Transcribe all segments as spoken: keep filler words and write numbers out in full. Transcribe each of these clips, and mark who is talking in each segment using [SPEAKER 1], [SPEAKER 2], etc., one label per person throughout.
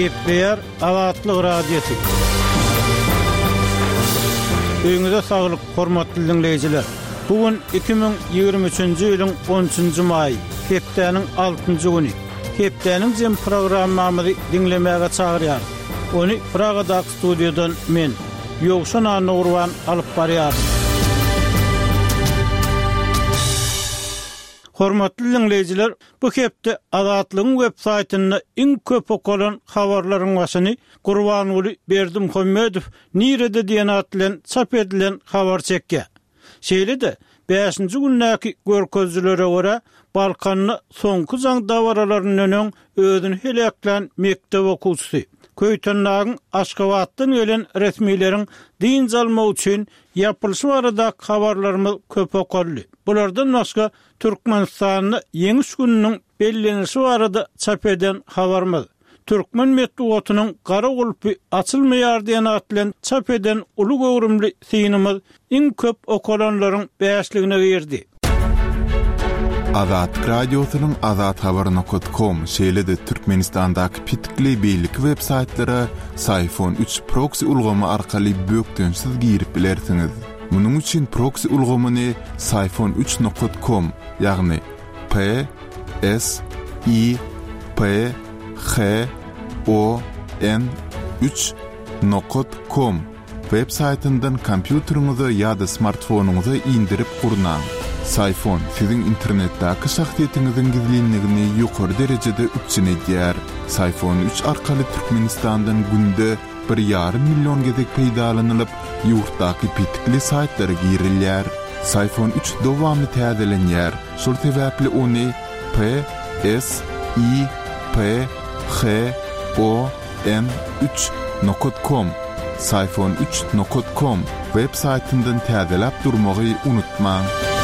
[SPEAKER 1] Gepleyer Azatlyk Radiosu. Öňüňizde saglyk, hormatly dinleýijiler. Bugün iki bin ýygrimi üçünji ýylyň on üçünji maý, hepdeniň altynjy güni. Hepdeniň jem programmamyzy dinlemäge çagyrýar. Onu Pragada studiodan men, Ýogşan Anurwan alyp barýar. Hormatly dinleýijiler, bu hepde Azatlygyň web saýtyny iň köp okulan habarlaryň başyny Gurbanuly Berdimuhammedow nirede diýen at bilen çap edilen habar çekdi. Şeýle-de beşinji günnäki görkezlere görä Balkanyny soňky jaň dawaralarynyň öňüň özüni helaklan mektep okuwçysy Köytönlagyň Aşgabatdan gelen resmiýleriň din jalma üçin ýapylyşy barada habarlarymyz köp okurly. Bulardan başga Türkmenistanyny ýeňi gününiň bellenişi barada çap eden habarymyz. Türkmen medeniýetiniň gara gulpy açylmaýar diýen at bilen çap eden uly gowrumly synymyz iň köp okulanlaryň beşligine girdi.
[SPEAKER 2] Azat Radiosynyň azat habaryny nokta com şeýle-de Türkmenistandaky pitikli beýlik web saytlara Sayfon üç proxy ulgamy arkaly bökdönsiz girip bilersiňiz. Munyň üçin proxy ulgamyny sayfon üç nokta com ýagny P S I P H O N üç nokta com web saytyndan kompýuteriňize ýa-da smartfonuňyza indirip gurnaň. Sayfon sizin internetdäki şahsiýetiňiziň gizlinligini ýokary derejede üçin edýär. Sayfon üç arkaly Türkmenistandan günde bir ýarym million gezek peýdalanylyp, ýurtdaky pitikli saytlara girilýär. Sayfon üç dowamy täzelenýär. Şol sebäpli ony P S I P H O N üç nokta com sayfon üç nokta com web saytyndan täzelep durmagy unutmaň.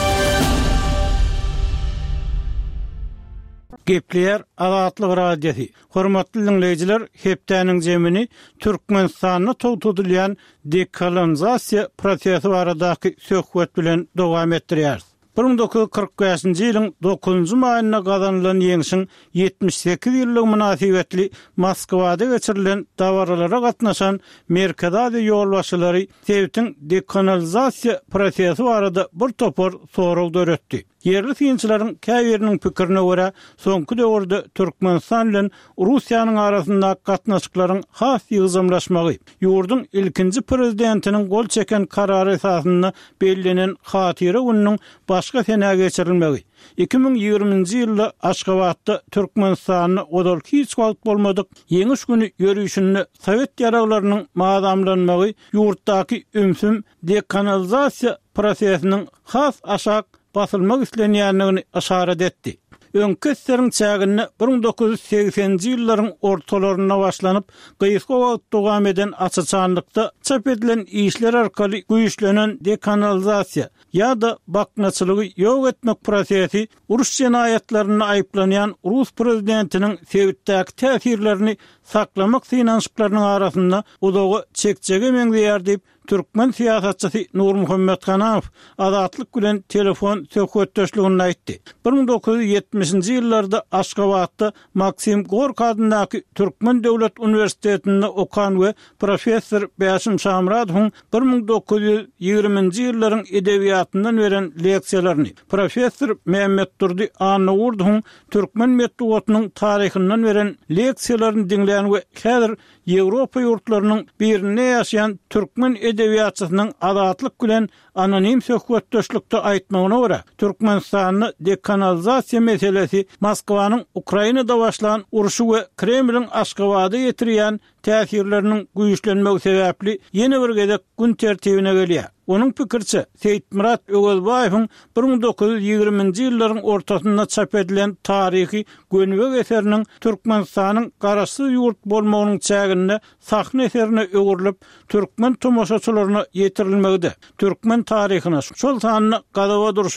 [SPEAKER 1] Gepleyer Azatlyk Radiosu. Hormatly dinleýijiler, hepdeniň jemini Türkmenistanyny togtudylýan dekolonizasiýa prosesi baradaky söhbet bilen dowam etdirýär. bir bin dokuz yüz kırk beşinji ýylyň dokuzunjy maýyna gazanylan ýeňişiň ýetmiş sekiz ýyllyk münasibetli Moskwada geçirilen dawaralara gatnaşan Merkez Aziýa ýolbaşçylary Sewitiň dekolonizasiýa prosesi barada bir topar sorag döretdi. Yerli synçylaryň käbiriniň pikirine görä, soňky döwürde Türkmenistan bilen Russiýanyň arasynda gatnaşyklaryň has ýyzamlaşmagy, ýurdun ilkinji prezidentiniň gol çeken karary esasynda bellenen hatyra gününiň başga sene geçirilmegi. iki bin ýygrimiňji ýylda Aşgabatda Türkmenistanyny odal hiç wagt bolmadyk ýeňiş güni ýörüşini Sowet ýaraglarynyň maadamlanmagy ýurtdaky ümsüm dekolonizasiýa prosesiniň has aşak basylmak islenýänligini işaret etdi. Öňkeslerin çägini bir bin dokuz yüz seksenji ýyllaryň ortalaryna başlanyp, gyýyska wagt dowam eden açyçanlykda çap edilen işler arkaly güýçlenen dekolonizasiýa ýa-da baknaçylygy ýok etmek prosesi uruş jenaýatlaryny aýplanýan Rus prezidentiniň Sewitdäki täsirlerini saklamak synanşyklarynyň arasynda udagy çekjege meňzeýär diýip Türkmen siýasatçysy Nurmuhammed Hanaw Azatlyk bilen telefon söhbetdeşligini aýtdy. bir bin dokuz yüz ýetmişinji ýyllarda Aşgabatda Maksim Gorky adyndaky Türkmen Döwlet Uniwersitetinde okan we professor Beşim Şamradowyň bir bin dokuz yüz ýygrimiňji ýyllaryň edebiýatyndan beren leksiýalaryny, professor Mehmet Durdy Anurdowyň Türkmen medeniýetiniň taryhyndan beren leksiýalaryny dinleýän we häzir Ýewropa ýurtlarynyň birinde ýaşaýan Türkmen edebiýatçysynyň azatlyk bilen anonim söhbetdeşlikde aýtmagyna görä, Türkmenistanyny dekolonizasiýa meselesi Moskwanyň Ukrainada başlanan uruşy we Kremliň Aşgabada ýetirýän täsirleriniň güýçlenmegi sebäpli ýene bir gezek gün tertibine gelýär. Onun pikirçe, Seyitmurat Ögezbaýewiň bir bin dokuz yüz ýygrimiňji ýyllaryň ortasynda çap edilen taryhy gönübek eseriniň Türkmenistanyň garaşsyz ýurt bolmagynyň çäginde sahne eserine öwürilip, Türkmen tomoşaçylaryna ýetirilmegide. Türkmen taryhyna şol sanyny gadawa duruşyny,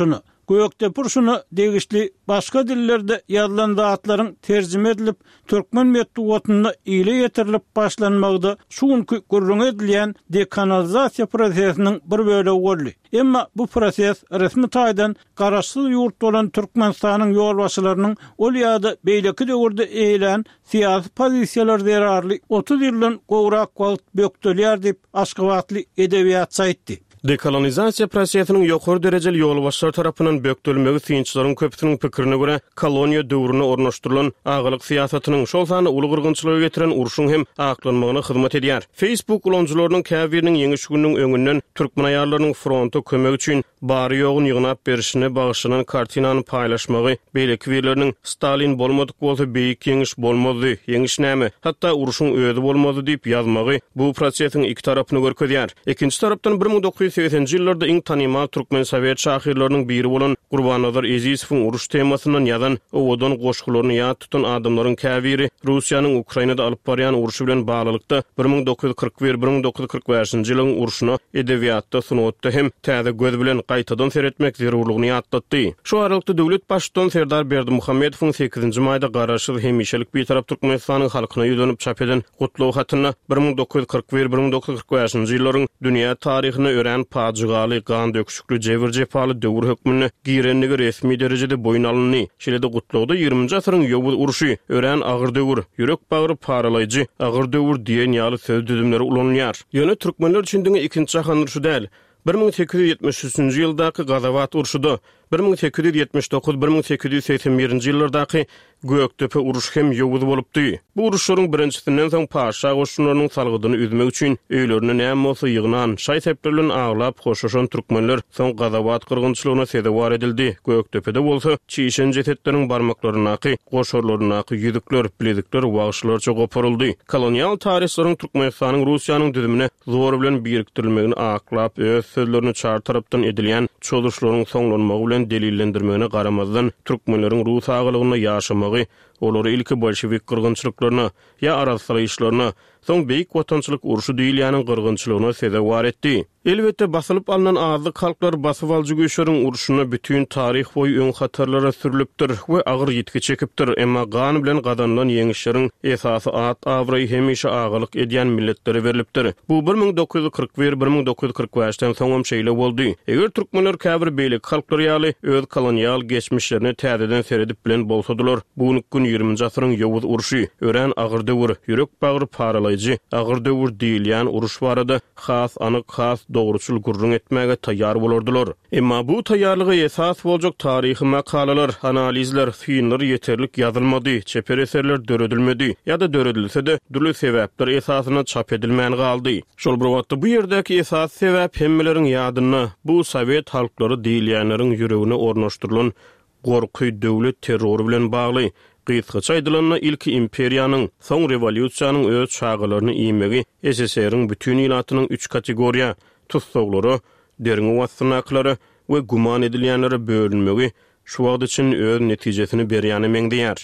[SPEAKER 1] Göktepe urşuny degişli başga dillerde ýazylan zatlaryň terjime edilip türkmen medeniýetine ýyle ýetirilip başlanmagdy şuňky gurrun edilýän dekanalizasiýa prosesiniň bir bölegi boldy. Emma bu proses resmi taýdan garaşsyz ýurt bolan Türkmenistanyň ýolbaşçylarynyň ol ýa-da beýleki döwürde eýlen siýasy pozisiýalar zerarly otuz ýyldan gowrak wagt bökdülýär diýip Aşgabatly edebiýatçy aýtdy.
[SPEAKER 3] Dekolonizasiya prosesinin ýokary derejeli ýolbaşçylar tarapyndan bökdülmegi synçylaryň köpüsiniň pikirine görä, koloniýa döwrüne ornaşdyrylan agalyk siýasatynyň şol sany uly gyrgynçylyga getiren urşuň hem aklanmagyna hyzmat edýär. Facebook ulanyjylarynyň käbiriniň ýeňi şugüniň öňünden türkmen aýarlarynyň fronta kömek üçin bary ýogyn ýygnap berişine bagyşlanan kartinany paýlaşmagy, beýleki birleriniň Stalin bolmadyk bolsa beýik ýeňiş bolmady, ýeňiş näme, hatda urşuň özi bolmady diýip ýazmagy bu prosesiň iki tarapyny görkezýär. Ikinji tarapdan bir ming dokuz yüz seksenji ýyllarda iň tanymal türkmen sowet şahyrlarynyň biri bolan Gurbanazar Ezizowyň uruş temasynyň ýazan owadan goşgularyny ýa tutan adamlaryň käbiri Russiýanyň Ukrainada alyp barýan uruşy bilen baglykda bir ming dokuz yüz kırk bir - bir ming dokuz yüz kırk beşinji ýylyň uruşyna edebiýatda sunatda hem täze göz bilen gaýtadan seretmek zerurlygyny ýatlatdy. Şu aralykda döwlet başçysyny Serdar Berdimuhammedowyň sekizinji maýda garaşsyz hemişelik bir tarap Türkmenistanyň halkyna ýönelik çap eden gutlaw hatyna bir ming dokuz yüz kırk bir - bir ming dokuz yüz kırk beşinji ýyllaryň dünýä taryhyny ören paçygaly, gan döküşükli, jebir jepaly döwür hökmüni girenligi resmi derejede boyun alınny. Şeýle-de gutlawda ýygrüminji asyryň ýowuz uruşy, ören agyr döwür, ýürek bagyry paralayjy, agyr döwür diýen ýaly söz düzümleri ulanýar. Ýöne türkmenler üçin diňe ikinji jahan urşy däl, bir ming sekiz yüz ýetmiş üçinji ýyldaky Gazawat urşuda bir ming sekiz yüz ýetmiş dokuz - bir ming sekiz yüz seksen birinji ýyllardaky Göktepe uruş hem ýowuz bolupdy. Bu uruşlaryň birinçisinden soň paşa goşunlarynyň salgydyny üzmek üçin öýlerine näme bolsa ýygnan, şaý seplerlen aglap hoşuşan türkmenler soň Gazawat kyrgynçylygyna sedewar edildi. Göktepede bolsa çiýişen jetetleriň barmaklarynaky, goşorlarynaky ýüzükler, bilezikler wagşylarça gopuruldy. Kolonial tarihçilaryň Türkmenistanyň Russiýanyň düzümine zor bilen birikdirilmegini aklap öz sözlerini çar tarapdan edilýän çoluşlaryň soňlanmagy bilen delillendirmegine garamazdan türkmenleriň Rus agylygyna ýaşamagy, olary ilki bolşewik kyrgynçylyklaryna ýa araşdyryşlaryna, soň beýik watançylyk uruşy diýilýäniň kyrgynçylygyna sedewar etdi. Elbetde basylyp alynan azlyk halklar basyp aljy göçleriň uruşuna bütün tarih boyu öň hatarlara sürilipdir we agyr ýetki çekipdir. Emma gan bilen gazanlan ýeňişleriň esasy at awry hemişe agalyk edýän milletlere berilipdir. Bu bir ming dokuz yüz kırk bir - bir ming dokuz yüz kırk beşden soňam şeýle boldy. Eger türkmenler käbir beýlik halklar ýaly öz kolonial geçmişlerini täzeden seredip bilen bolsadylar, bu gün ýygrüminji asyryň ýowuz uruşy, ören agyr döwür, ýürek bagyry paralayjy, agyr döwür diýilýän uruş barada has anyk has dogruçul gurrun etmäge taýýar bolardylar. Emma bu taýýarlygy esas boljak taryhy makalalar, analizler, filmler ýeterlik ýazylmady, çeper eserler döredilmedi ýa-da döredilse-de dürli sebäpler esasyna çap edilmän galdy. Şol bir wagtda bu ýerdäki esas sebäp hemmeleriň ýadyna bu Sowet halklary diýilýänleriň ýüregine ornaşdyrylan gorky döwlet terrory bilen bagly. Gysgaça aýdylanyna ilki imperiýanyň, soň rewolýusiýanyň öz çağalaryny iýmegi S S S R-iň bütün ilatynyň üç kategoriýa, tutsaglary, derňi wassanaklary we guman edilýänlere bölünmegi şu wagt üçin öz netijesini berýäni meňdeýär.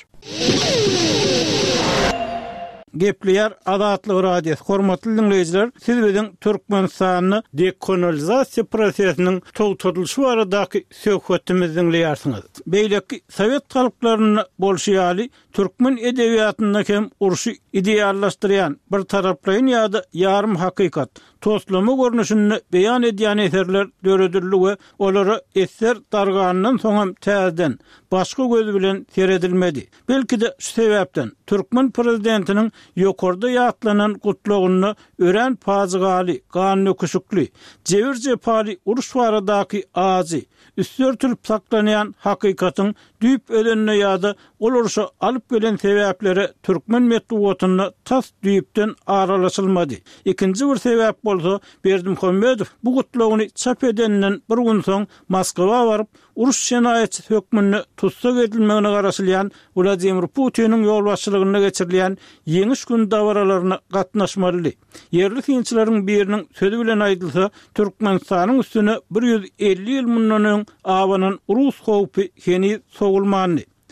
[SPEAKER 1] Gepliyar Azatlyk radiosu hormatly dinleyijiler, siz biziň Türkmenistanyny dekolonizasiýa prosesiniň togtadylşy baradaky söhbetimizi dinleýärsiňiz. Beýleki Sowet halklaryny bolşeýaly türkmen edebiýatyna hem urşy ideallaşdyrýan bir taraplaýyn ýa-da ýarym hakykat, toslama görnüşini beýan edýän eserler döredildi we olary eser darganynyň soňam täzeden başga göz bilen seredilmedi. Belki-de şu sebäpden türkmen prezidentiniň ýokarda ýatlanan gutlagyny ören paçygaly, gan nöküşükli, jebir jepaly uruş baradaky azy, üstörtülip saklanýan hakykatyň düýp ölenine ýa-da ol uruşa alyp gelen sebäpleri türkmen medeniýetine tas düýpden aralaşylmady. Ikinji bir sebäp bolsa Berdimuhammedow bu gutlagyny çap edenden bir gün soň Moskwa baryp uruş şenaýetçi hökmüni tutsak edilmegine garaşylýan Vladimir Putiniň ýolbaşçylygyna geçirilýän ýeňiş gün dawaralaryna gatnaşmaly. Yerli synçylaryň biriniň sözü bilen aýdylsa, Türkmenistanyň üstüne bir yüz elli ýyl mundan öň awanyň Rus howpy heni sowulmany.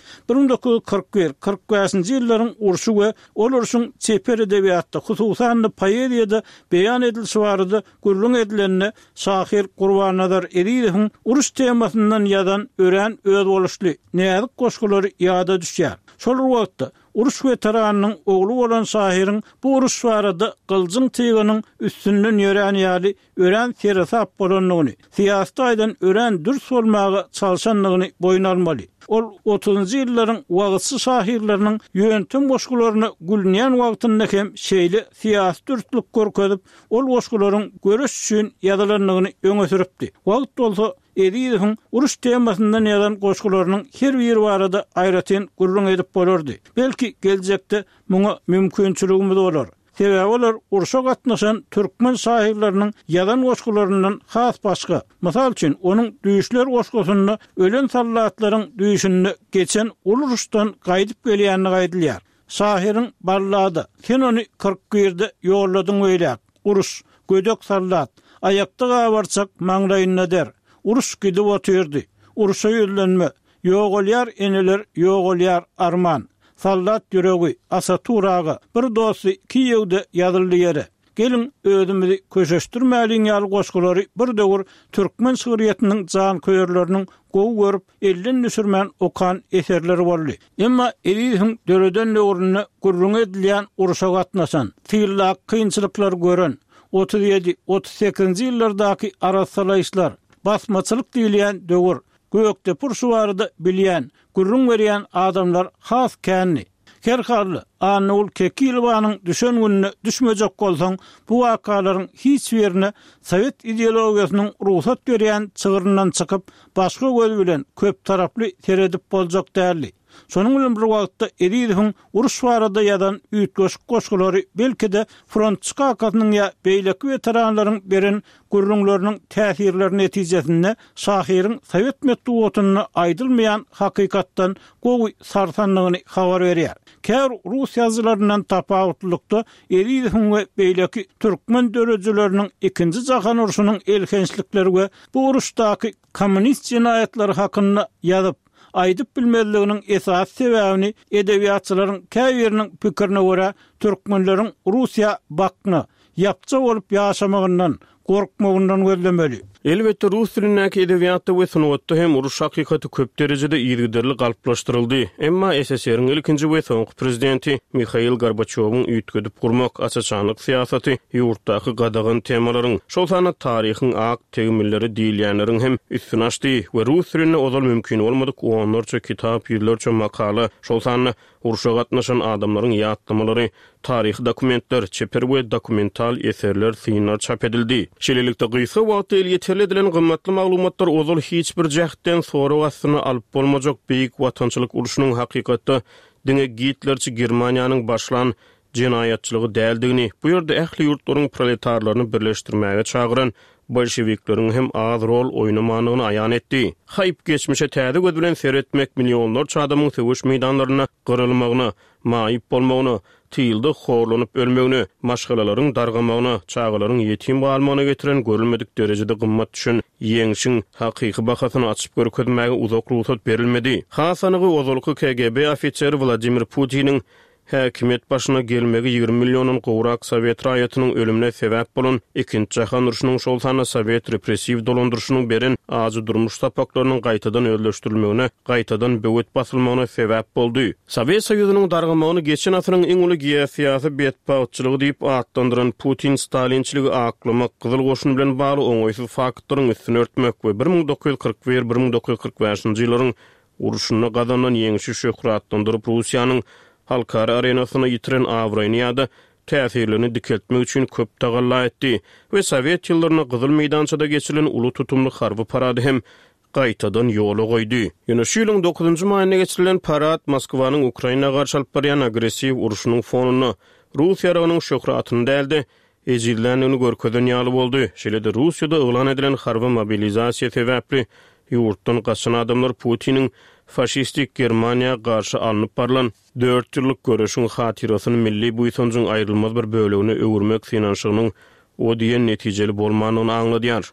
[SPEAKER 1] bir bin dokuz yüz kırk bir kırk beşinji ýyllaryň urşy we ol urşuň çeper edebiyatda hususan poeziyada beýan edilşi barada gurrun edilenine Şahir Gurbanazar Eriýewiň uruş temasyndan ýazan ören öz boluşly näzik goşgulary ýada düşýär. Şol wagtda uruş veteranının oğlu bolan Şahiriň bu uruş barada Gyljyň Tyganyň üstünden ýören ýaly ören serasap bolanlygyny, siýasat aýdan ören dürs bolmagy çalşanlygyny boyun almaly. Ol otuzunjy ýyllaryň wagtçy şahirleriniň ýöntem goşgularyny gülnýän wagtynda hem şeýle siýasat dürtlük görkezip, ol goşgularyň görüş üçin ýazylanlygyny öňe süripdi. Wagt bolsa Eriýewiň uruş temasyndan ýazan goşgularynyň her biri barada aýratyn gurrun edip bolardy. Belki geljekde muňa mümkinçiligimiz bolar. Sebäbi olar urşa gatnaşan türkmen şahirleriniň ýazan goşgularyndan has başga. Mysal üçin onuň düýüşler goşgusyny ölen sallatlaryň düýüşini geçen uruşdan gaýdyp gelýänini gaýdylýar. Şahiriň ballady "Sen ony kırk birde ýolladyň öýlek. Uruş, gödök sallat, aýakda gabarçak maňraýyna der. Uruş gidip otyrdy. Uruşa ýölenme. Ýok bolýar eneler, ýok bolýar arman. Sallat ýüregi, asa turagy, bir dosy iki ýewde ýazyldy ýere. Gelin özümizi köşeşdirmäliň ýaly goşgulary bir döwür türkmen şöhretiniň jan köýerleriniň gowy görüp elden düşürmän okan eserleri boldy. Emma Eriýewiň döreden döwrüne gurrun edilýän uruşa gatnaşan, tyrlak kynçylyklar gören otuz ýedi otuz sekizinji ýyllardaky arasalaýyşlar, basmaçylyk diýilýän döwür, gökde purşu barada bilýän, gurrun berýän adamlar has känni. Her halda Anul Kekilbanyň düşen gününe düşmejek bolsaň, bu wakalaryň hiç birine Sowet ideologiýasynyň ruhsat berýän çygyryndan çykyp, başga göz bilen köp taraply seredip boljak däli. Şonuň bilen bir wagtda Eriýewiň uruş barada ýazan üýtgeş goşgulary belki-de front çykakynyň ýa beýleki veteranlaryň beren gurrunlarynyň täsirleri netijesinde Şahiriň Sowet metduatyny aýdylmaýan hakykatdan gowy sarsanlygyny habar berýär. Kär rus ýazylaryndan tapawutlykda Eriýewiň we beýleki türkmen dörejileriniň ikinji jahan uruşynyň elkençlikleri we bu uruşdaky kommunist jinayatlary hakyna ýazyp aýdyp bilmezliginiň esas sebäbini edebiýatçylaryň käbiriniň pikirine görä türkmenleriň Russiýa bakny ýapça bolup ýaşamagyndan gorkmagyndan gözlemeli. Elbette rus dilindäki edebiýatda we sunwatda hem uruş hakykaty köp derejede ýygyderli galplaşdyryldy. Emma S S R-iň ilkinji we soňky prezidenti Mikhail Gorbaçowyň üýtgedip gurmak açaçanlyk siýasaty ýurtdaky gadagan temalaryň, şol sana taryhyň ak tegimleri diýilýänleriň hem üstüne açdy we rus dilinde ozal mümkin bolmadyk onlarça kitap, ýyllarça makala, şol sana uruşa gatnaşan adamlaryň ýatlamalary, taryhy dokumentler, çeper we dokumental eserler synar çap edildi. Şeýlelikde gysga wagt yeterli edilen gymmatly maglumatlar ozal hiç bir jähtden sonra wasyny alyp bolmajak beýik watançylyk uruşunyň hakykatda diňe Hitlerçi Germaniýanyň başlan jinayatçylygy däldigini, bu ýerde ähli ýurtlaryň proletarlaryny birleşdirmäge çagyran bolşewikleriň hem az rol oýnamanyny aýan etdi. Haýyp geçmişe täze göz bilen seretmek milyonlarça adamyň söwüş meýdanlaryna gyrylmagyny, maýyp bolmagyny, tyýldy horlanyp ölmegini, maşgalalaryň dargamagyny, çağalaryň ýetim galmagyna getiren görülmedik derejede gymmat düşen ýeňşiň hakyky bahasyny açyp görkezmäge uzak ruhsat berilmedi. Hasanygy ozalky K G B ofiseri Vladimir Putiniň häkimet başyna gelmegi ýygrimi millionyň gowrak Sowet raýatynyň ölümine sebäp bolan ikinji jahan uruşynyň şol sana Sowet repressiw dolandyrşynyň beren azy durmuş tapaklarynyň gaýtadan öldürülmegine, gaýtadan böwet basylmagyna sebäp boldy. Sowet Soýuzynyň dargamagyny geçen asyryň iň uly geosiýasy betpagçylygy diýip atlandyran Putin Stalinçiligi aklamak, Gyzyl goşun bilen bagly oňoýsuz faktlaryň üstüne örtmek we bir ming dokuz yüz kırk bir bir ming dokuz yüz kırk beşinji ýyllaryň uruşyna gadanan ýeňişi şöhratlandyryp Russiýanyň halkara arenasyna ýitiren awraýnýada täsirlerini dikeltmek üçin köp tagalla etdi we Sowet ýyllaryna Gyzyl meýdançada geçirilen uly tutumly harby parady hem gaýtadan ýola goýdy. Ýöne şu ýylyň dokuzunjy maýyna geçirilen parad Moskwanyň Ukraina garşy alyp barýan agressiw uruşynyň fonuny, Russiýa ýarynyň şöhratyny däldi, ejirlenligini görkezden ýaly boldy. Şeýle-de Russiýada elan edilen harby mobilizasiýa sebäpli ýurtdan gaçan adamlar Putiniň faşistik Germaniýa garşy alınıp barlan dört ýyllyk görüşüň hatirasyny milli buýsanjyň aýrylmaz bir bölegine öwürmek finansynyň o diýen netijeli bolmanyny aňladýar.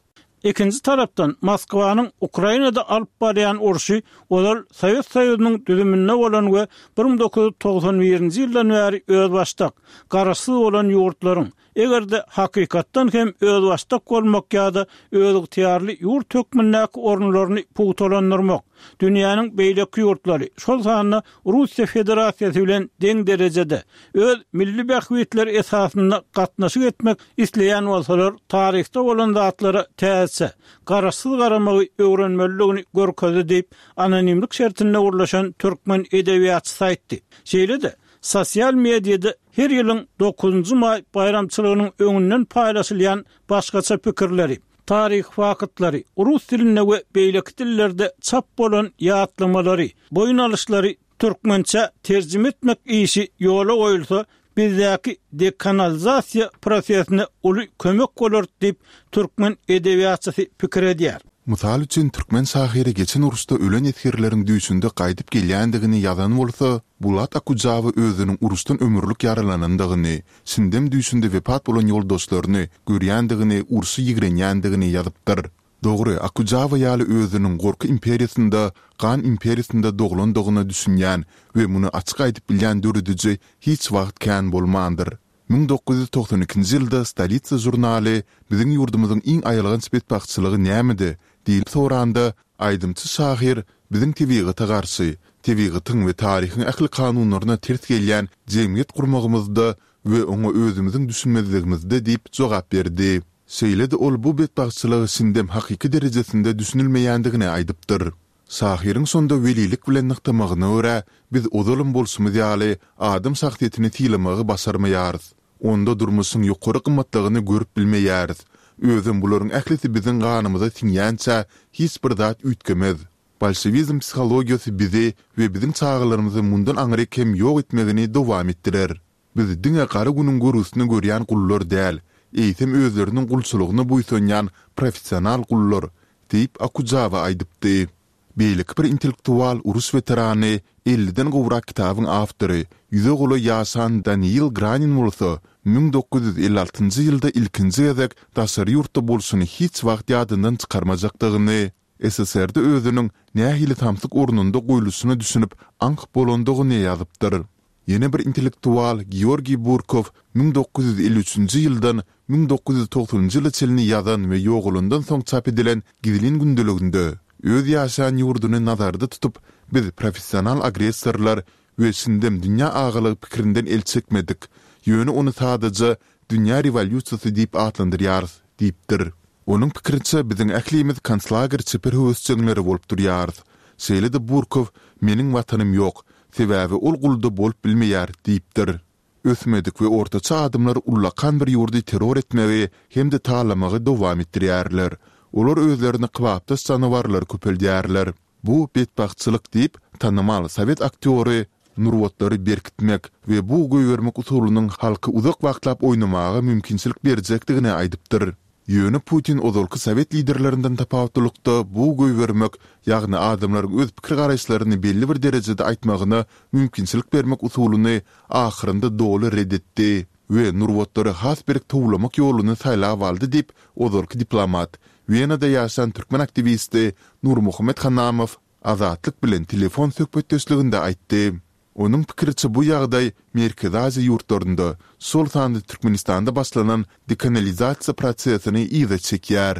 [SPEAKER 1] Ikinci tarapdan Moskwanyň Ukrainada alyp barýan urşy olar Sowet Soýuzynyň düzümine bolan we bir ming dokuz yüz togson birinji ýyldan bäri öz başdak, garaşsyz bolan ýurtlaryň egerde hakykatdan hem öz başdak bolmak ýa-da öz ýurtly ýurt hökmündäki ornlaryny puwtalandyrmak, dünýäniň beýleki ýurtlary şol sanyny Russiýa Federasiýasy bilen deň derejede öz milli bähwitler esasynda gatnaşyk etmek isleýän bolsalar, taryhda bolan zatlara täze garaşsyz garamagy öwrenmeligini görkezdi diýip anonimlik şertinde urlaşan türkmen edebiýatçy saýtdy. Şeýle-de sosial mediada her ýylyň dokuzunjy may bayramçylygynyň öňünden paýlaşylýan başgaça pikirleri, tarih wakytlary, rus dilinde we beýleki dillerde çap bolan ýatlamalary, boyun alyşlary türkmençe terjime etmek işi ýola goýulsa, bizdäki dekanalizasiýa prosesine uly kömek bolar diýip türkmen edebiýatçysy pikir edýär.
[SPEAKER 2] Mysal üçin türkmen şahyry geçen uruşda ölen etgirleriň düýsünde gaýdyp gelýändigini ýazan bolsa, Bulat Akujawy özüniň uruşdan ömürlük yaralanandygyny, sindem düýsünde wepat bolan ýoldaşlaryny görýändigini, urşy ýigrenýändigini ýazypdyr. Dogry, Akujawy ýaly özüniň Gorky imperiýasynda, Gan imperiýasynda doglandygyny düşünýän we muny açyk aýdyp bilýän dörediji hiç wagt kän bolmandyr. bir ming dokuz yüz togson ikinji ýylda Stolitsa jurnaly biziň ýurdumyzyň iň aýalgan spetbakçylygy nämedi diýip soranda, aýdymçy şahyr biziň tebigaty garşy, tebigatyň we taryhyň ähli kanunlaryna ters gelýän jemgyýet gurmagymyzda we oňa özümiziň düşünmezligimizde diýip jogap berdi. Şeýle-de ol bu betbakçylygy sindem hakyky derejesinde düşünilmeýändigini aýdypdyr. Şahyryň sonda welilik bilen nyktamagyna görä, biz ozalym bolsumyz ýaly adam şahsiýetini tiýlemagy basarmaýarys. Onda durmuşyň ýokary gymmatlygyny görüp bilmeýäris. Özüm bularyň ählisi biziň ganymyza siňýänçä hiç bir zat üýtgemez. Bolşewizm psihologiýasy bizi we biziň çağlarymyzy mundan aňryk hem ýok etmegini dowam etdirer. Biz diňe gara günüň görüsini görýän gullar däl, eýsem özleriniň gulçylygyny buýsanýan professional gullar diýip Akujawa aýdypdy. Beýleki bir intellektual urus veterany, elliden gowrak kitabyň awtory, ýüze goly ýaşan Daniel Granin bolsa, bir ming dokuz yüz elli altynjy ýylda ilkinji gezek daşary ýurtda bolsuny hiç wagt ýadyndan çykarmajakdygyny, S S R-de özüniň nähili tamsyk ornunda goýulysyny düşünüp anq bolandygyny ýazypdyr. Ýene bir intellektual Georgi Burkov bir ming dokuz yüz elli üçinji ýyldan bir ming dokuz yüz togsonunjy ýyla çelini ýazan we ýoğulundan soň çap edilen Gidilin gündeliginde öz ýaşan ýurduny nazarda tutup, biz professional agressorlar we sindem dünýä agalygy pikirinden el çekmedik. Ýöne onu sadece dünýä revolýusiýasy diýip atlandyrýarys diýipdir. Onuň pikirinçe biziň ählimiz konslager çeper höwüsçeňleri bolup durýarys. Şeýle-de Burkov meniň watanym ýok, sebäbi ol gulda bolup bilmeýär diýipdir. Ösmedik we ortaça adamlar ullakan bir ýurdy terror etmegi hem de taýlamagy dowam etdirýärler. Olar özlerini qıvapda canavarlar köpeldiyarlar. Bu betbakçılık deyip tanımal Sovet aktörü nurwatları berkitmek ve bu göýermek usulunun halkı uzak wagtlap oynamağa mümkinçilik berjekdigine aýdypdyr. Ýöne Putin ozalky Sovet liderlerinden tapawutlykda bu göýermek, ýagny adamlaryň öz pikir garaşlaryny belli bir derejede aýtmagyna mümkinçilik bermek usuluny ahyrynda doly reddetdi we nurwatları has bir towlamak ýoluny saýlap aldy diýip ozalky diplomat Viyana'da ýaşan türkmen aktivisti Nur Muhammed Hanamow azatlyk bilen telefon söhbetdeşliginde aýtdy. Onuň pikiriçe bu ýagdaý Merkezi Aziýa ýurtlarynda sol sandy Türkmenistanda başlanan dekanalizasiýa prosesini ýygy çekýär.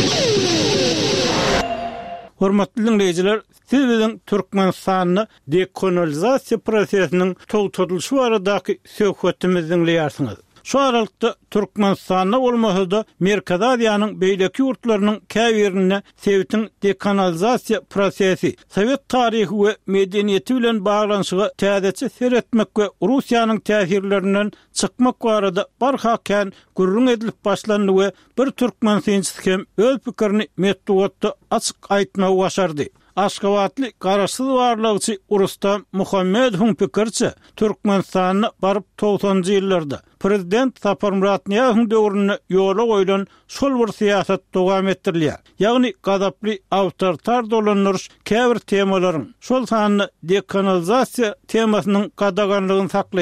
[SPEAKER 1] Hormatly dinleýijiler, siz biziň Türkmenistanyň dekanalizasiýa prosesiniň togtadylşy baradaky söhbetimizi dinleýärsiňiz. Şu aralykda Türkmenistanda bolmasa Merkezi Aziýanyň beýleki ýurtlarynyň käbirine Sowetiň dekanalizasiýa prosesi, Sowet taryhy we medeniýeti bilen baglanyşyga täzeçe seretmek we Russiýanyň täsirlerinden çykmak barada barhakän gurrun edilip başlandy we bir türkmen synçysy hem öz pikirini metduatda açyk aýtmagy başardy. Aşgabatly garaşsyz warlygçy Urustam Muhammedowň pikirçe, Türkmenistanyň baryp togsonunjy ýyllarda prezident Sapar Muratniýazowyň döwrüne ýola goýulan şol bir siýasat dowam etdirilýär. Ýagny gazaply awtoritar dolanýar käbir temalaryň şol sanyny dekanalizasiýa temasynyň gadaganlygyny saklaýar.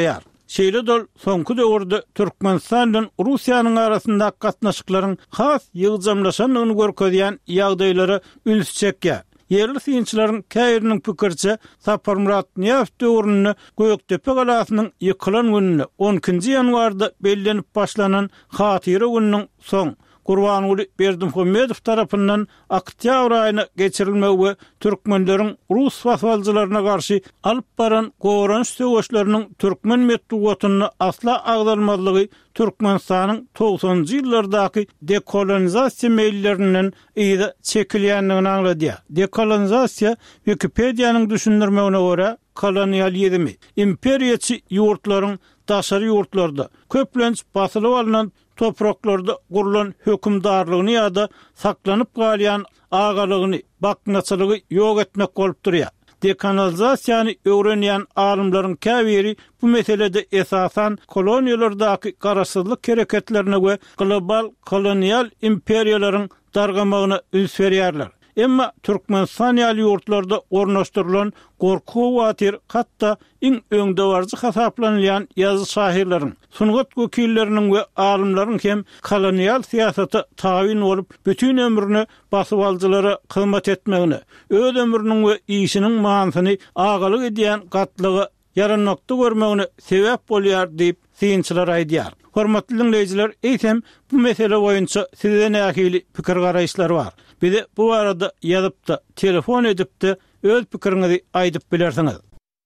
[SPEAKER 1] Şeýle dol soňky döwürde Türkmenistan bilen Russiýanyň arasynda gatnaşyklaryň has ýygjamlaşanyny görkezýän ýagdaýlary ülsçekkä. Yerli synçylaryň käýriniň pikirçe Saparmurat Niýaf döwrüni Göktepe galasynyň ýykylan gününe onuncu ýanwarda bellenip başlanan hatyra gününiň soň Gurbanuly Berdimuhammedow tarapyndan oktyabr aýyna geçirilmegi türkmenleriň rus faswalçylaryna garşy alyp baran goranç söwüşleriniň türkmen medeniýetine asla agdalmazlygy Türkmenistanyň togsoňjy ýyllardaky dekolonizasiýa meýillerinden ýa-da çekilýändigini aňlady. Dekolonizasiýa Wikipediýanyň düşündirmegine görä kolonializmi, imperiýaçy ýurtlaryň daşary ýurtlarda köplenç basylyp alynan topraklarda gurulan hökümdarlygyny ýa-da saklanyp galýan agalygyny, baknaçylygy ýok etmek bolup durýar. Dekolonizasiýany öwrenýän alymlaryň käbiri bu meselede esasan koloniýalardaky garaşsyzlyk hereketlerine we global kolonial imperiýalaryň dargamagyna üns berýärler. Emma Türkmenistan ýaly ýurtlarda ornaşdyrylan gorku watyr hatda iň öňde barjy hasaplanýan ýazy şahirleriň, sungat wekilleriniň we alymlaryň hem kolonial siýasaty taýin bolup bütün ömrüni basyp aldylara hyzmat etmegine, öz ömrüniň we işiniň manysyny agalyk edýän gatlygy yaranmakda görmegine sebäp bolýar diýip synçylar aýdýar. Hormatly dinleýijiler, eýsem bu mesele boýunça sizden ähili pikir garaýşlar bar. Bize bu arada ýazyp da, telefon edip de öz pikiriňizi aýdyp bilersiňiz.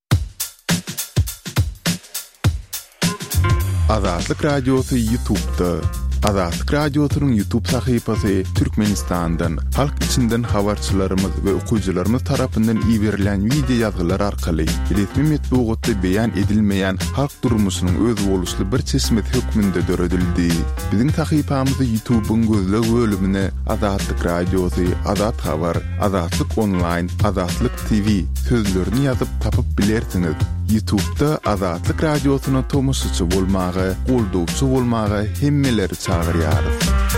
[SPEAKER 2] Azatlyk Radiosu YouTube'da. Azatlyk Radiosu'nun YouTube sahypasy Türkmenistan'dan, halk içinden habarçylarymyz we okuwçylarymyz tarapyndan iýerilen video ýazgylar arkaly resmi metbuatda beýan edilmeýän halk durmuşynyň öz boluşly bir çeşmet hökmünde döredildi. Biziň sahypamyzy YouTube'un gözleg bölümine Azatlyk Radiosu, Azat Habar, Azatlyk Online, Azatlyk T V sözlerini ýazyp tapyp bilersiňiz. YouTube'da Azatlyk Radiosu'na tomusçy bolmagy, goldowçy bolmagy hemmeleri çağırýarys.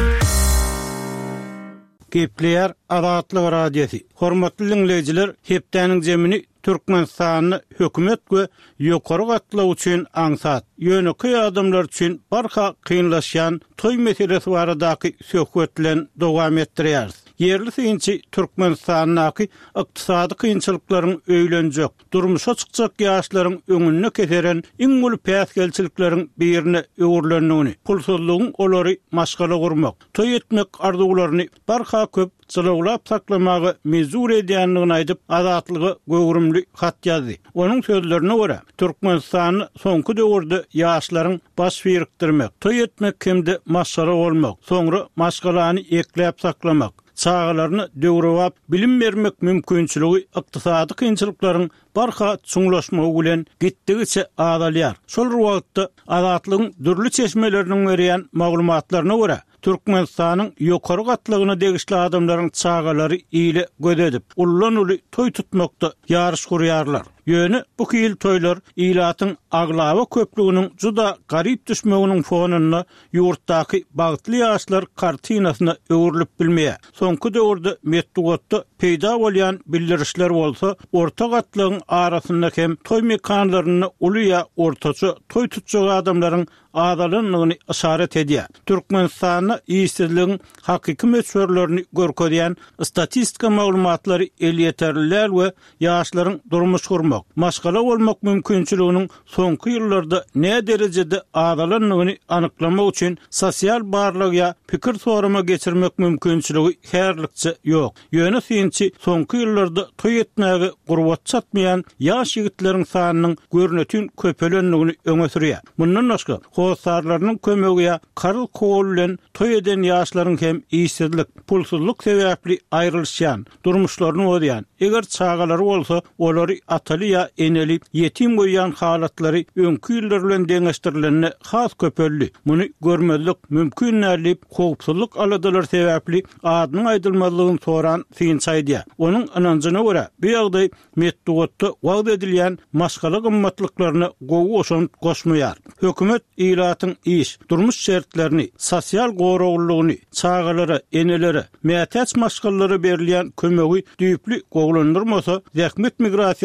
[SPEAKER 1] Gepleýär Azatlyk Radiosu. Hormatly dinleýijiler, hepdeniň jemini Türkmenistanyny hökümet we ýokary gatlaw üçin aňsat, ýöneki adamlar üçin barha kynlaşýan toý meselesi baradaky söhbetlen dowam etdirýär. Yerli synçy Türkmenistanyň ykdysady kynçylyklaryň öýlenjek, durmuşa çykjak ýaşlaryň öňüne keseren iň uly päsgelçilikleriň birine öwürlendigini, pulsuzlygyň olary maşgala gurmak, toý etmek arzularyny barha köp çylaglap saklamagy mezur edýändigini aýdyp azatlygy göwrümli hat ýazdy. Onuň sözlerine görä, Türkmenistanyň soňky döwürde ýaşlaryň baş birikdirmek, toý etmek hemde maşgala bolmak, soňra maşgalany ekläp saklamak, çağalaryny döwrewap bilim bermek mümkinçiligi ykdysady kynçylyklaryň barha çuňlaşmagy bilen gitdigiçe adalýar. Şol wagtda azatlygyň dürli çeşmeleriniň berýän maglumatlaryna görä Türkmenistanyň ýokary gatlygyna degişli adamlaryň çağalary ýyly gödedip, ullan uly toý tutmakda ýarış gurýarlar. Ýöne bu kil toýlar ýylatyň aglawa köpliginiň juda garyp düşmeginiň fonunda ýurtdaky bagtly ýaşlar kartinasyna öwrülip bilmeýär. Soňky döwürde metdugatda peýda bolýan bildirişler bolsa, orta gatlygyň arasynda hem toý mekanlaryny uly ýa ortaça toý tutjak adamlaryň adalynyny işaret edýär. Türkmenistanyň ýyşsizligiň hakyky meçhurlaryny görkezýän statistika maglumatlary el ýeterliler we ýaşlaryň durmuş gurmak, maşgala bolmak mümkinçiliginiň soňky ýyllarda ne derejede adalanyny anyklamak üçin sosial barlyg ýa pikir sorama geçirmek mümkinçiligi herlikçe ýok. Ýöne synçy soňky ýyllarda toý etmäge gurbat çatmaýan ýaş ýigitleriň sanynyň görnetin köpelendigini öňe sürýär. Mundan başga howsarlarynyň kömegi ýa karyl kol bilen toý eden ýaşlaryň hem ýyşsizlik, pulsuzlyk sebäpli aýrylýan, durmuşlaryny ödýän. Eger çağalary bolsa, olary ataly ýa eneli ýetim goýan halatlary öňkü ýyllar bilen deňeşdirilenine has köpelli. Muny görmezlik mümkin nädip howpsuzlyk aladalar sebäpli adynyň aýdylmazlygyny soran synçaýdy. Onuň ananjyna görä, bu ýagdaý metdugatda wagt edilýän maşgala gymmatlyklaryny gowy oşan goşmaýar. Hökümet ýylatyň iş, durmuş şertlerini, sosial goraglygyny, çağalara, enelere, mätäç maşgallara berilýän kömegi düýpli goglandyrmasa, zähmet migrasiýasynyň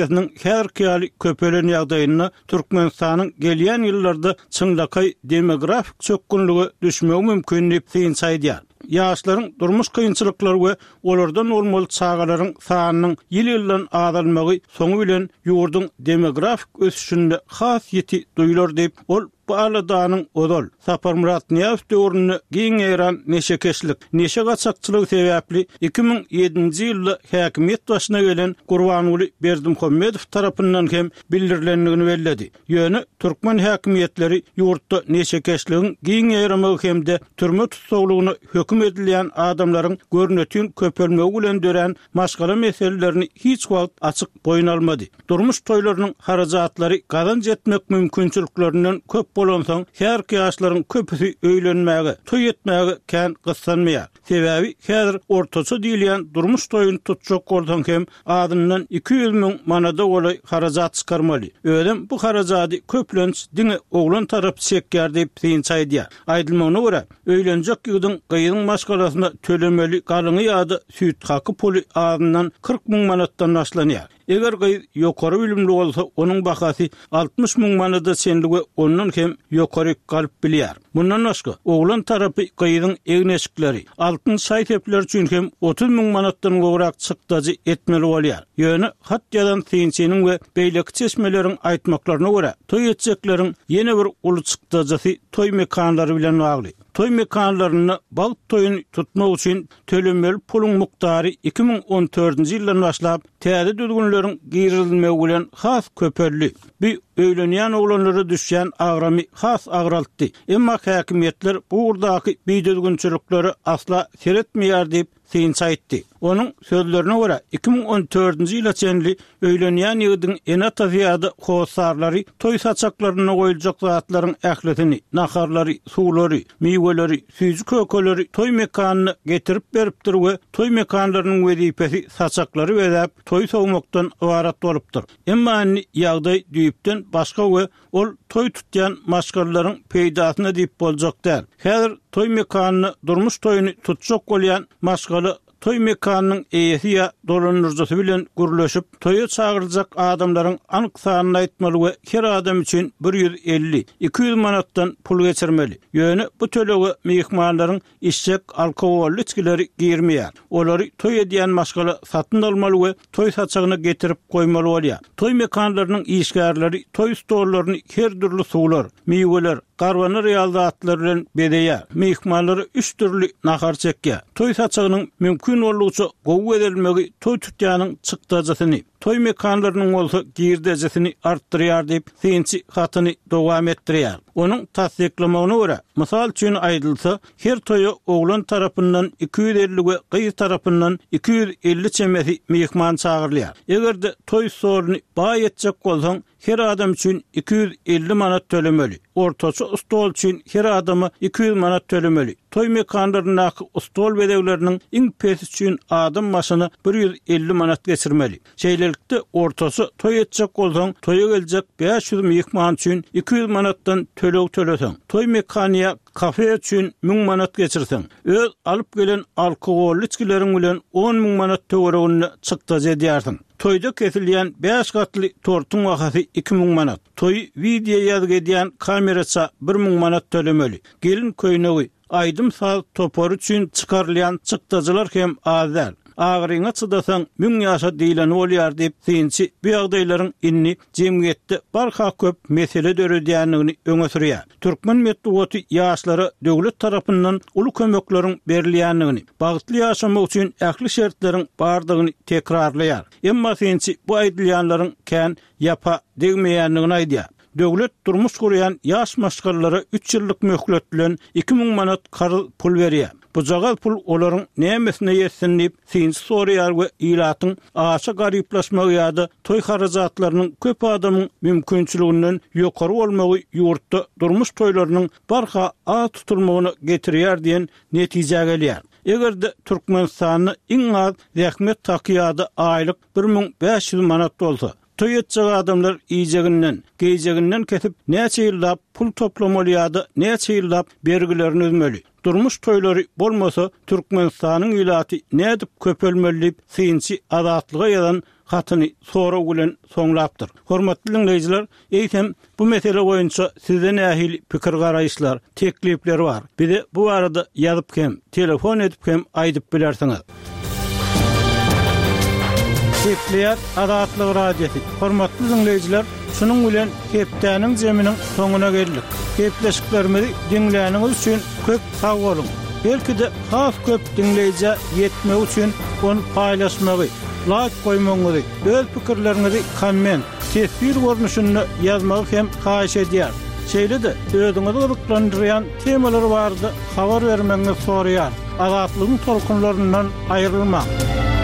[SPEAKER 1] her kıyali köpelen ýagdaýyna Türkmenistanyň gelýän ýyllarda çyňlakay demografik çökgünlügi düşmegi mümkinlik synsaýdýar. Ýaşlaryň durmuş kynçylyklary we olardan bolmaly çağalaryň sanynyň ýyl-ýyldan azalmagy soňu bilen ýurdun demografik ösüşinde has ýeti duýular diýip ol bu aladanyň odol Sapar Murat Niýazow döwrüne giň eran neşekeşlik, neşe gaçakçylygy sebäpli iki ming ýedinji ýylda häkimiýet başyna gelen Gurbanuly Berdimuhammedow tarapyndan hem bildirilendigini belledi. Ýöne türkmen häkimiýetleri ýurtda neşekeşligiň giň eramagy hemde türme tutsaglygyny höküm edilýän adamlaryň görnetýän köpelmegi bilen dören maşgala meselelerini hiç wagt açyk boýun almady. Durmuş toýlarynyň harajatlary gazanç etmek mümkinçiliklerinden köp bolansaň, her ýaşlaryň köpüsi öýlenmäge, toý etmäge kän gyssanmaýar. Sebäbi häzir ortaça diýilýän durmuş toýuny tutjak bolsaň hem adyndan iki ýüz miň manada golay harajat çykarmaly. Öýdem bu harajaty köplenç diňe oglan tarapy çekýär diýip synsaýdýar. Aýdylmagyna görä, öýlenjek ýygyň gyýyň maşgalasyna tölemeli galyňy ýa-da süýt haky puly adyndan kırk miň manatdan başlanýar. Eger gyýy ýokary bilimli bolsa, onuň bahasy altmış miň manada çenligi ondan hem ýokary galyp bilýär. Bundan başga, oglan tarapy gyýyň egneşikleri, altyn saýtepler üçin hem otuz miň manatdan gowrak çykdagy etmeli bolýar. Ýöne hatýadan synçynyň we beýleki çeşmeleriň aýtmaklaryna görä, toý etjekleriň ýene bir uly çykdajy toý mekanlary bilen bagly. Toy mekanlaryny bal toyun tutmak üçin tölemeli pulun muktary iki ming on dördünji ýyldan başlap täze düzgünleriň girilmegi bilen has köpelli. Bir öýlenýän oglanlara düşýän agramy has agraltdy. Emma häkimiýetler bu urdaky biýdüzgünçilikleri asla seretmeýär diýip synsaýtdy. Onuň sözlerine görä iki ming on dördünji ýyla çenli öýlenýän ýygyň ene tabiýady howsarlary toy saçaklaryna goýuljak zatlaryň ähletini, naharlary, suwlary, meýweleri, süýji kökeleri toy mekanyny getirip beripdir we toy mekanlarynyň wezipesi saçaklary wedäp toy sowmakdan ibarat bolupdyr. Emma ýagdaý düýüpden başga we ol toy tutýan maşgalaryň peýdasyna diýip boljak däl. Häzir toy mekanyny durmuş toyuny tutjak bolýan maşgala toy mekanynyň eýesi ýa dolanyrjysy bilen gürleşip toýa çağırjak adamlaryň anyk sanyny aýtmaly we her adam üçin bir ýüz elli iki ýüz manatdan pul geçirmeli. Ýöne bu tölegi mehmanlaryň içjek alkogolly içkileri girmeýär. Olary toy edýän maşgala satyn almaly we toy saçagyna getirip goýmaly bolýar. Toy mekanlarynyň işgärleri toy stollaryny her türlü suwlar, meýweler, garwany realdatlar bilen bedeýär. Mehmanlary üç türlü nahar çekýär. Toy saçagynyň mümkin bolýuça gowy edilmegi toy tutýanyň çykdajasyny, toy mekanlarynyň bolsa girdejesini artdyrýar diýip synçy hatyny dowam etdirýär. Onuň tasdiklamagyna görä, mysal üçin aýdylsa, her toýa oglan tarapyndan iki ýüz elli we gyýy tarapyndan iki ýüz elli çemesi mehman çağırylýar. Egerde toy soruny baý etjek bolsaň, her adam üçin iki ýüz elli manat tölemeli. Ortaça stol üçin her adama iki ýüz manat tölemeli. Toy mekanlaryna stol bedewleriniň iň pes üçin adam maşyny bir ýüz elli manat geçirmeli. Şeýlelikde ortaça toy etjek bolsaň, toýa geljek beş ýüz mehman üçin iki ýüz manatdan töleg töleseň, toy mekaniýa kafe üçin miň manat geçirseň, öz alyp gelen alkogolly içkileriň bilen on miň manat töweregini çykdaja edýärsiň. Toyda kesilýän beş gatly tortuň wagty iki miň manat. Toy video ýazgy edýän kameraça bir miň manat tölemeli. Gelin köýnegi, aýdym saat topar üçin çykarylýan çykdajalar hem azal. Agryňa çydasaň miň ýaşa diýilen bolýar diýip synçy bu ýagdaýlaryň inni jemgyýetde barha köp mesele döredýänligini öňe sürýär. Türkmen medeniýeti ýaşlara döwlet tarapyndan uly kömekleriň berilýänligini, bagtly ýaşamak üçin ähli şertleriň bardygyny tekrarlaýar. Emma synçy bu aýdylýanlaryň kän ýapa degmeýänligini aýdýar. Döwlet durmuş gurýan ýaş maşgallara üç ýyllyk möhlet bilen iki miň manat karıl pul berýär. Bu jagal pul olaryň nämesine ýetsin diýip synçy soraýar we ýylatyň aşa garyplaşmagy ýa-da toy harajatlarynyň köp adamyň mümkinçiliginden ýokary bolmagy ýurtda durmuş toýlarynyň barha a tutulmagyna getirýär diýen netije gelýär. Egerde Türkmenistanyň iň az rähmet takyýady aýlyk bir miň beş ýüz manat bolsa, toy etjek adamlar iýjeginden, geýjeginden kesip näçe ýyllap pul toplamaly ýa-da näçe ýyllap bergilerini özmeli. Durmuş toylary bolmasa Türkmenistanyň ýylaty nädip köpelmeli diýip synçy azatlyga ýazan hatyny sonra bilen soňlapdyr. Hormatly dinleyijiler, eýsem bu mesele boýunça sizden ähli pikir garaýşlar, teklipler bar. Bize bu arada ýazyp hem, telefon edip hem aýdyp bilersiňiz. Tekliyat Azatlyk radiosi. Hormatly dinleyijiler, şunun bilen hepdäniň jeminiň soňuna geldik. Hepleşiklerimizi dinläniňiz üçin köp sag bolun. Belki de has köp dinleyici yetmek üçin onu paylaşmagy, like koymaňyzy, öz pikirlerinizi komment, tesbir görnüşünde ýazmagy hem haýyş edýär. Şeýle-de özüňizi gyzyklandyrýan temalar bardy, habar bermeňizi soraýar. Azatlygyň tolkunlaryndan aýrylmaň.